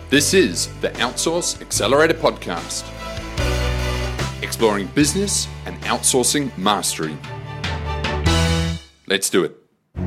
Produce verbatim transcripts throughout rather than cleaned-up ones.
This is the Outsource Accelerator Podcast, exploring business and outsourcing mastery. Let's do it.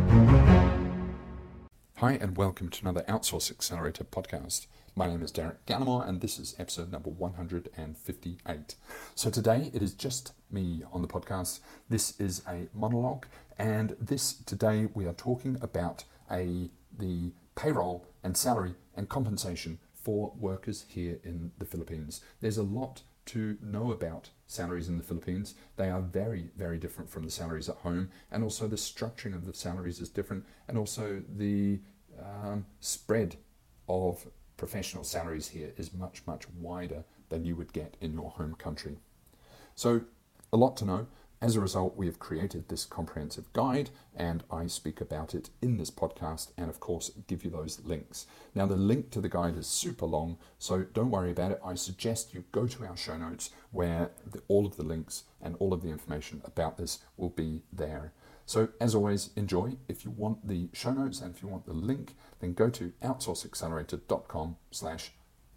Hi, and welcome to another Outsource Accelerator Podcast. My name is Derek Gallimore, and this is episode number one hundred fifty-eight. So today it is just me on the podcast. This is a monologue, and this today we are talking about a the payroll and salary and compensation for workers here in the Philippines. There's a lot to know about salaries in the Philippines. They are very, very different from the salaries at home, and also the structuring of the salaries is different, and also the um, spread of professional salaries here is much, much wider than you would get in your home country. So, a lot to know. As a result, we have created this comprehensive guide, and I speak about it in this podcast and, of course, give you those links. Now, the link to the guide is super long, so don't worry about it. I suggest you go to our show notes where the, all of the links and all of the information about this will be there. So, as always, enjoy. If you want the show notes and if you want the link, then go to outsourceaccelerator.com slash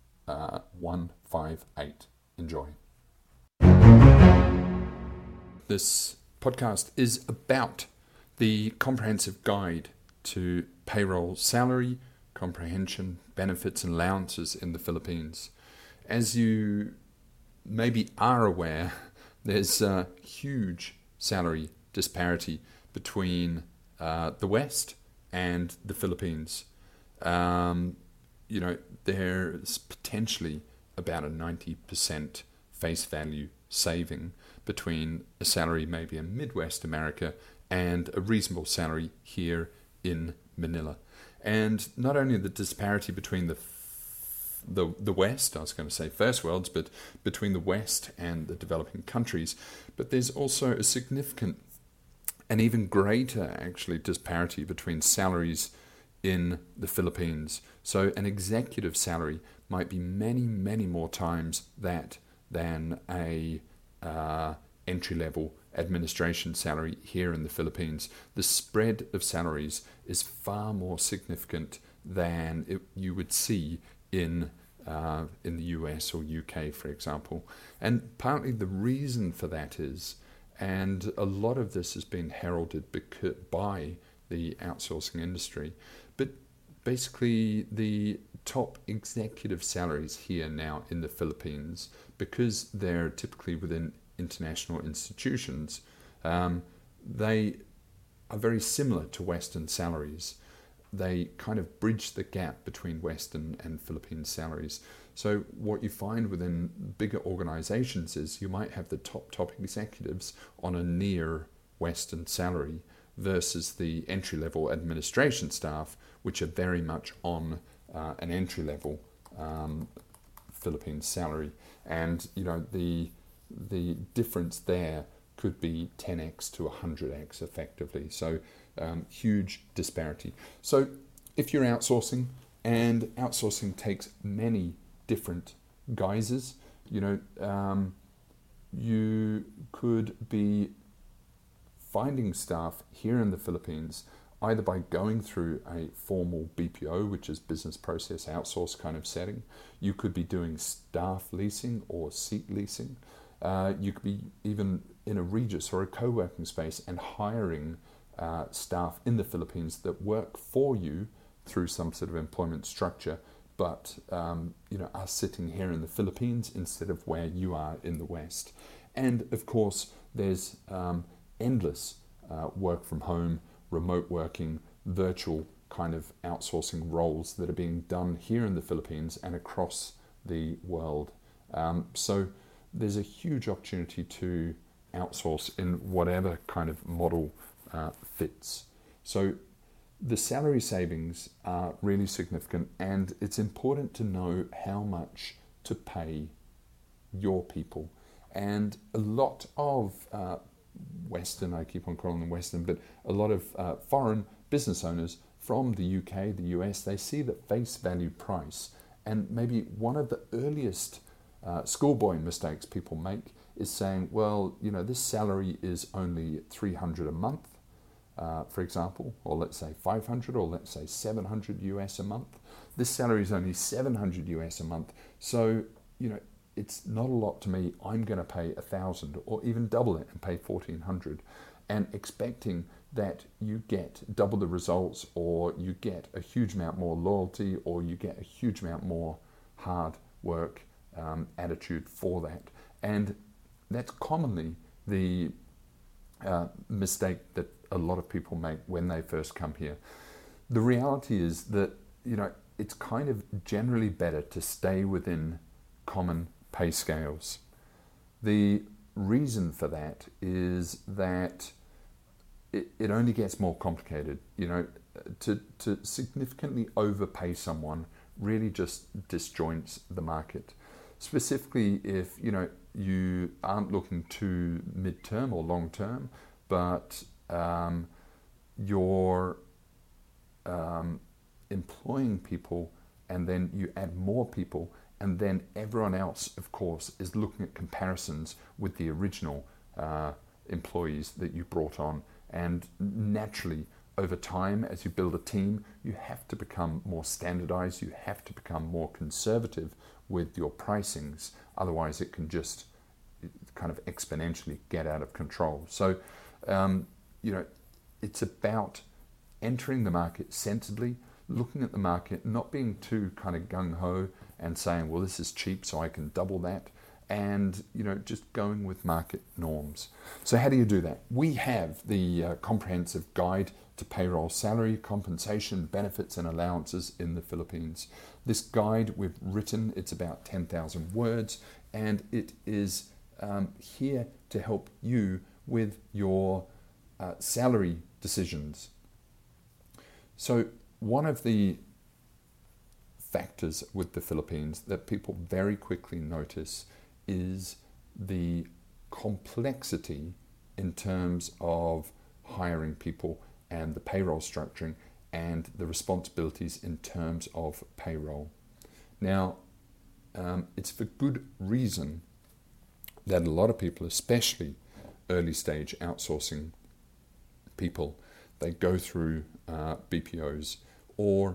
158. Enjoy. This podcast is about the comprehensive guide to payroll, salary, comprehension, benefits and allowances in the Philippines. As you maybe are aware, there's a huge salary disparity between uh, the West and the Philippines. Um, you know, there's potentially about a ninety percent face value saving between a salary maybe in Midwest America and a reasonable salary here in Manila. And not only the disparity between the the the West, I was going to say first worlds, but between the West and the developing countries, but there's also a significant and even greater actually disparity between salaries in the Philippines. So an executive salary might be many, many more times that than a uh, entry-level administration salary here in the Philippines. The spread of salaries is far more significant than it, you would see in uh, in the U S or U K, for example. And partly the reason for that is, and a lot of this has been heralded beca- by the outsourcing industry, but basically the top executive salaries here now in the Philippines, because they're typically within international institutions, um, they are very similar to Western salaries. They kind of bridge the gap between Western and Philippine salaries. So what you find within bigger organizations is you might have the top, top executives on a near Western salary versus the entry-level administration staff, which are very much on uh, an entry-level um, Philippine salary. And, you know, the the difference there could be ten x to one hundred x effectively. So um, huge disparity. So if you're outsourcing, and outsourcing takes many different guises, you know, um, you could be finding staff here in the Philippines either by going through a formal B P O, which is business process outsource kind of setting. You could be doing staff leasing or seat leasing. Uh, you could be even in a Regus or a co-working space and hiring uh, staff in the Philippines that work for you through some sort of employment structure, but um, you know, are sitting here in the Philippines instead of where you are in the West. And of course, there's um, endless uh, work from home, remote working, virtual kind of outsourcing roles that are being done here in the Philippines and across the world. Um, so there's a huge opportunity to outsource in whatever kind of model uh, fits. So the salary savings are really significant, and it's important to know how much to pay your people. And a lot of uh, Western, I keep on calling them Western, but a lot of uh, foreign business owners from the U K, the U S, they see the face value price. And maybe one of the earliest uh, schoolboy mistakes people make is saying, well, you know, this salary is only three hundred a month, uh, for example, or let's say five hundred, or let's say seven hundred U S a month. This salary is only seven hundred U S a month. So, you know, it's not a lot to me. I'm going to pay a thousand or even double it and pay fourteen hundred, and expecting that you get double the results, or you get a huge amount more loyalty, or you get a huge amount more hard work um, attitude for that. And that's commonly the uh, mistake that a lot of people make when they first come here. The reality is that, you know, it's kind of generally better to stay within common pay scales. The reason for that is that it, it only gets more complicated. You know, to, to significantly overpay someone really just disjoints the market. Specifically if, you know, you aren't looking to mid-term or long-term, but um, you're um, employing people, and then you add more people, and then everyone else, of course, is looking at comparisons with the original uh, employees that you brought on. And naturally, over time, as you build a team, you have to become more standardized, you have to become more conservative with your pricings. Otherwise, it can just kind of exponentially get out of control. So, um, you know, it's about entering the market sensibly, looking at the market, not being too kind of gung-ho and saying, well, this is cheap, so I can double that. And, you know, just going with market norms. So how do you do that? We have the uh, comprehensive guide to payroll salary, compensation, benefits and allowances in the Philippines. This guide we've written, it's about ten thousand words, and it is um, here to help you with your uh, salary decisions. So one of the factors with the Philippines that people very quickly notice is the complexity in terms of hiring people and the payroll structuring and the responsibilities in terms of payroll. Now, um, it's for good reason that a lot of people, especially early stage outsourcing people, they go through uh, B P Os, or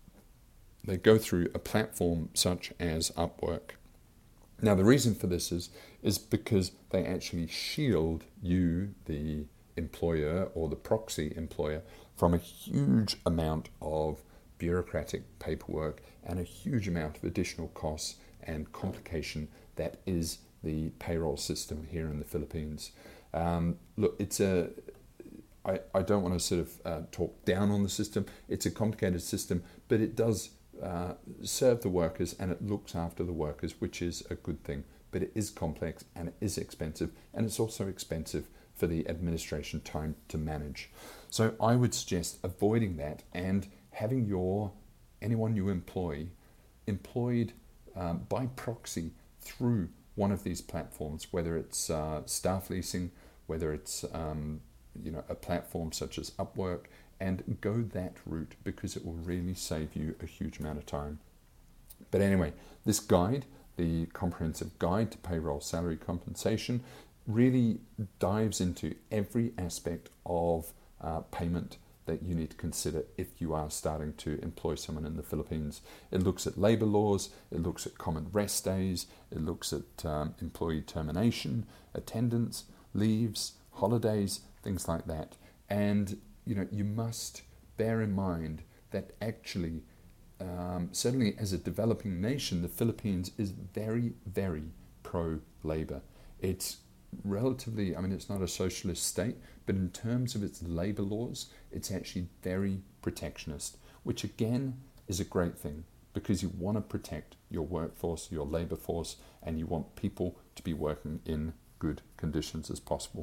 they go through a platform such as Upwork. Now, the reason for this is, is because they actually shield you, the employer or the proxy employer, from a huge amount of bureaucratic paperwork and a huge amount of additional costs and complication that is the payroll system here in the Philippines. Um, look, it's a, I, I don't want to sort of uh, talk down on the system. It's a complicated system, but it does Uh, serve the workers and it looks after the workers, which is a good thing. But it is complex and it is expensive, and it's also expensive for the administration time to manage. So I would suggest avoiding that and having your anyone you employ employed um, by proxy through one of these platforms, whether it's uh, staff leasing, whether it's um, you know a platform such as Upwork, and go that route, because it will really save you a huge amount of time. But anyway, this guide, the comprehensive guide to payroll salary compensation, really dives into every aspect of uh, payment that you need to consider if you are starting to employ someone in the Philippines. It looks at labor laws, it looks at common rest days, it looks at um, employee termination, attendance, leaves, holidays, things like that. And you know, you must bear in mind that actually, um, certainly as a developing nation, the Philippines is very, very pro-labor. It's relatively, I mean, it's not a socialist state, but in terms of its labor laws, it's actually very protectionist, which again is a great thing, because you want to protect your workforce, your labor force, and you want people to be working in good conditions as possible.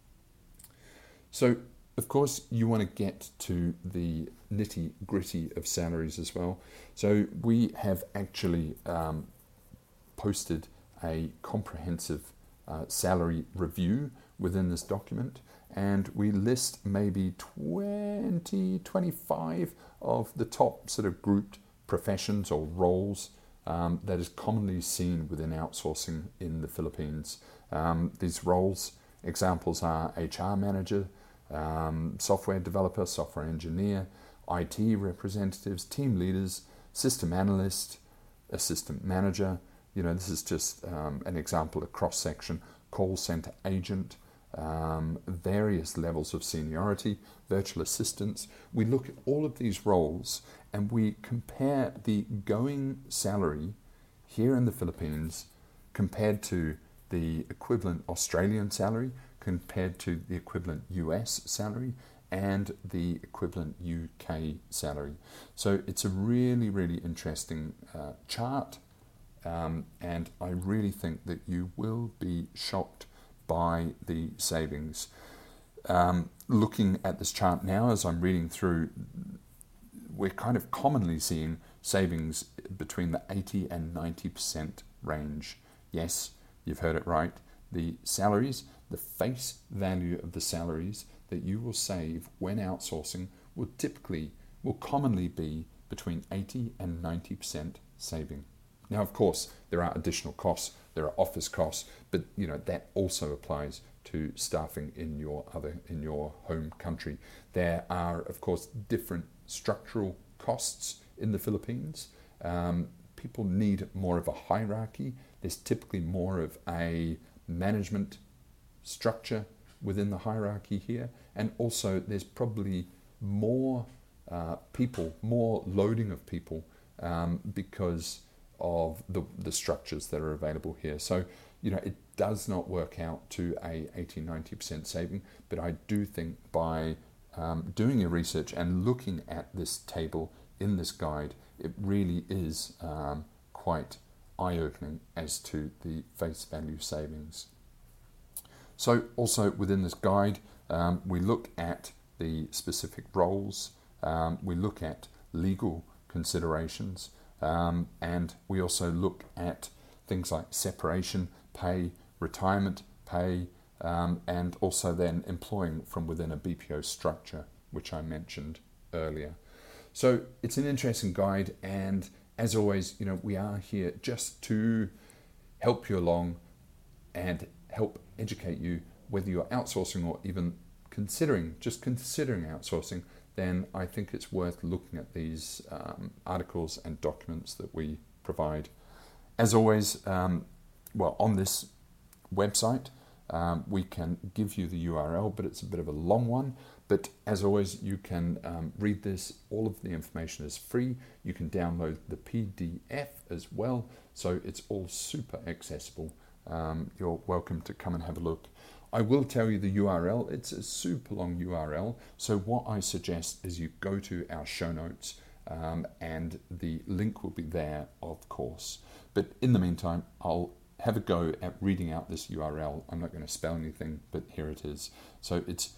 So, of course, you want to get to the nitty-gritty of salaries as well. So we have actually um, posted a comprehensive uh, salary review within this document, and we list maybe twenty, twenty-five of the top sort of grouped professions or roles um, that is commonly seen within outsourcing in the Philippines. Um, these roles, examples are H R manager, Um, software developer, software engineer, I T representatives, team leaders, system analyst, assistant manager. You know, this is just um, an example, a cross-section, call center agent, um, various levels of seniority, virtual assistants. We look at all of these roles and we compare the going salary here in the Philippines compared to the equivalent Australian salary, compared to the equivalent U S salary, and the equivalent U K salary. So it's a really, really interesting uh, chart, um, and I really think that you will be shocked by the savings. Um, looking at this chart now as I'm reading through, we're kind of commonly seeing savings between the eighty and ninety percent range. Yes, you've heard it right. The salaries, the face value of the salaries that you will save when outsourcing will typically, will commonly be between eighty and ninety percent saving. Now, of course, there are additional costs, there are office costs, but you know that also applies to staffing in your other in your home country. There are, of course, different structural costs in the Philippines. Um, people need more of a hierarchy. There's typically more of a management structure within the hierarchy here, and also there's probably more uh, people, more loading of people um, because of the, the structures that are available here. So, you know, it does not work out to a eighty, ninety percent saving, but I do think by um, doing your research and looking at this table in this guide, it really is um, quite eye-opening as to the face value savings. So also within this guide, um, we look at the specific roles, um, we look at legal considerations, um, and we also look at things like separation pay, retirement pay, um, and also then employing from within a B P O structure, which I mentioned earlier. So it's an interesting guide, and as always, you know, we are here just to help you along and help educate you, whether you're outsourcing or even considering, just considering outsourcing. Then I think it's worth looking at these um, articles and documents that we provide. As always, um, well, on this website, um, we can give you the U R L, but it's a bit of a long one. But as always, you can um, read this. All of the information is free. You can download the P D F as well. So it's all super accessible. Um, you're welcome to come and have a look. I will tell you the U R L. It's a super long U R L. So what I suggest is you go to our show notes um, and the link will be there, of course. But in the meantime, I'll have a go at reading out this U R L. I'm not going to spell anything, but here it is. So it's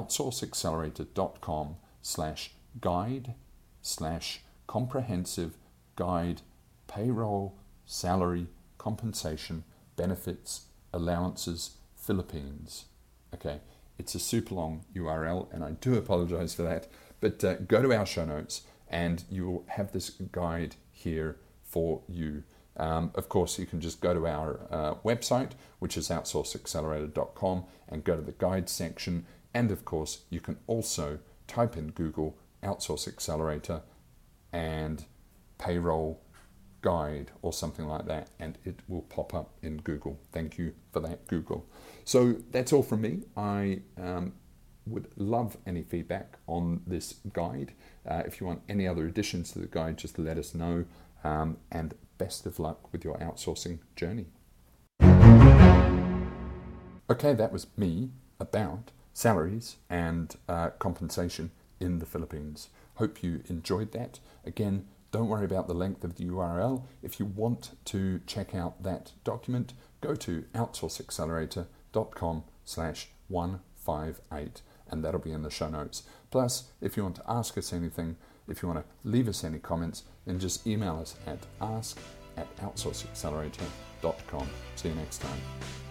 outsourceaccelerator.com slash guide slash comprehensive guide payroll salary compensation benefits allowances Philippines. Okay, it's a super long U R L and I do apologize for that, but uh, go to our show notes and you will have this guide here for you. Um, of course, you can just go to our uh, website, which is outsource accelerator dot com, and go to the guide section. And of course, you can also type in Google Outsource Accelerator and payroll guide or something like that, and it will pop up in Google. Thank you for that, Google. So that's all from me. I um, would love any feedback on this guide. Uh, if you want any other additions to the guide, just let us know. Um, and best of luck with your outsourcing journey. Okay, that was me about salaries and uh, compensation in the Philippines. Hope you enjoyed that. Again, don't worry about the length of the U R L. If you want to check out that document, go to outsourceaccelerator.com slash 158 and that'll be in the show notes. Plus, if you want to ask us anything, if you want to leave us any comments, then just email us at ask at outsourceaccelerator dot com. See you next time.